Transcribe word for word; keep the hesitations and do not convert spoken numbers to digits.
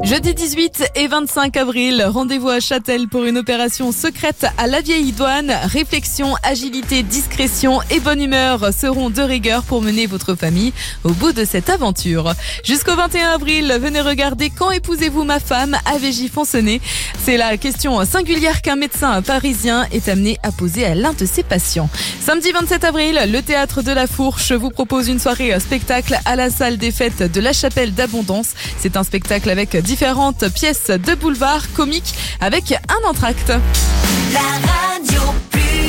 Jeudi dix-huit et vingt-cinq avril, rendez-vous à Châtel pour une opération secrète à la Vieille Douane. Réflexion, agilité, discrétion et bonne humeur seront de rigueur pour mener votre famille au bout de cette aventure. Jusqu'au vingt et un avril, venez regarder Quand épousez-vous ma femme à Veigy-Foncenay. C'est la question singulière qu'un médecin parisien est amené à poser à l'un de ses patients. Samedi vingt-sept avril, le théâtre de la Fourche vous propose une soirée spectacle à la salle des fêtes de la Chapelle d'Abondance. C'est un spectacle avec différentes pièces de boulevard comiques avec un entracte. La radio plus